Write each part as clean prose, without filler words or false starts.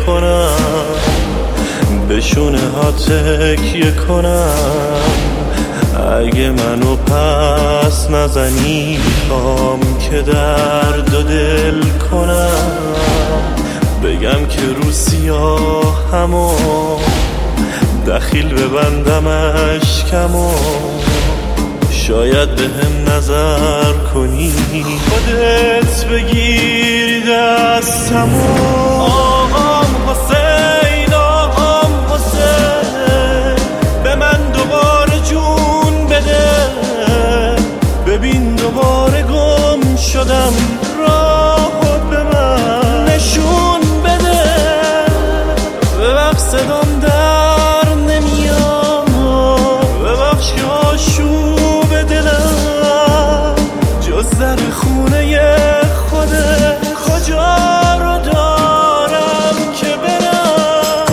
کنم، به شونه ها تکیه کنم. اگه منو پس نزنی میخوام که درد و دل کنم، بگم که رو سیاهمو دخیل ببندم اشکمو، شاید به هم نظر کنی خودت بگیری دستمو. آقام حسین، آقام حسین، به من دوباره جون بده، ببین دوباره گم شدم، راهو به من نشون بده. ببخش صدام در نمیاد، ببخش که آشوب دلم جز در خونه خوده کجا رو دارم که برم.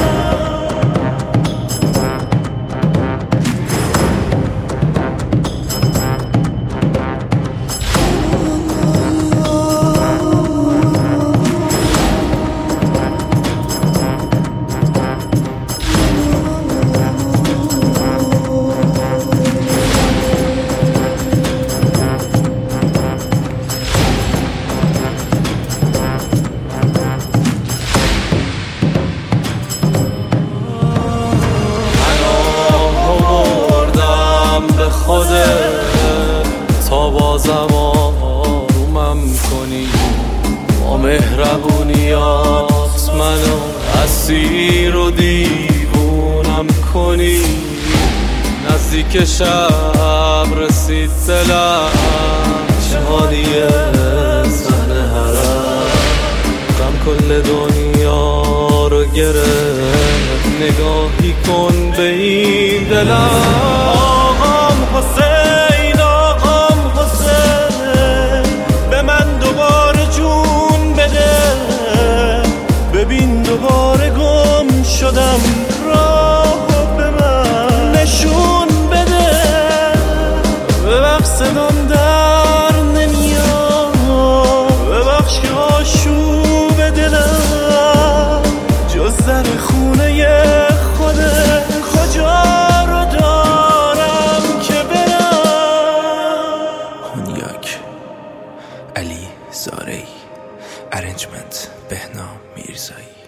تا بازم آرومم کنی، با مهربونیات منو اسیر و دیوونم کنی. نزدیک شب رسید دلم، شادیه زن حرم، غم کل دنیا رو گرفت، نگاهی کن به این دلم. آقام حسین، آقام حسین، به من دوباره جون بده، ببین دوباره گم شدم، راهو به من نشون بده. ببخش صدام در نمیاد، ببخش که آشوب دلم جز در خونه خوده کجا رو دارم که برم. هونیاک علی زارعی، ارنجمنت بهنام میرزایی.